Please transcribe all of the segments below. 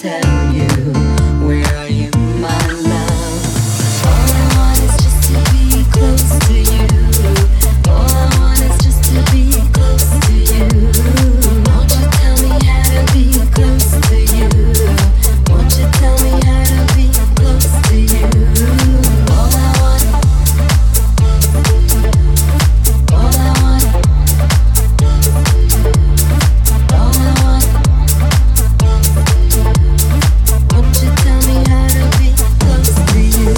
tell you, where are you, my love? All I want is just to be close to you. All I want is just to be close to you. Won't you tell me how to be close to you? Won't you tell me how to be close to you? All I want, all I want, all I want. Won't you tell me how to be close to you?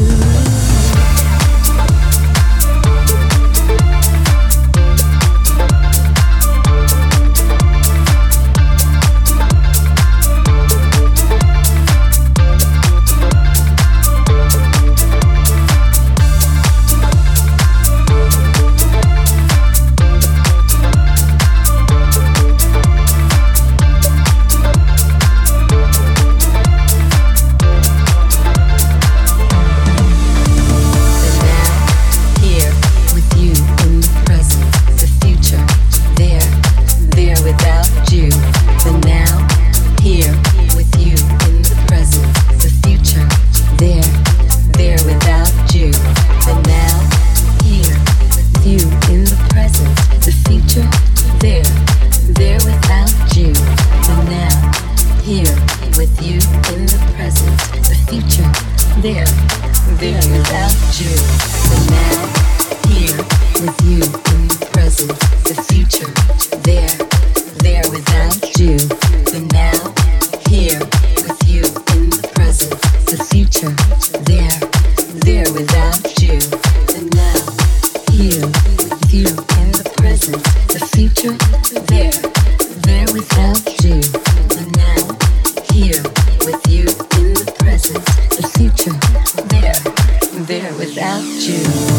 Without you.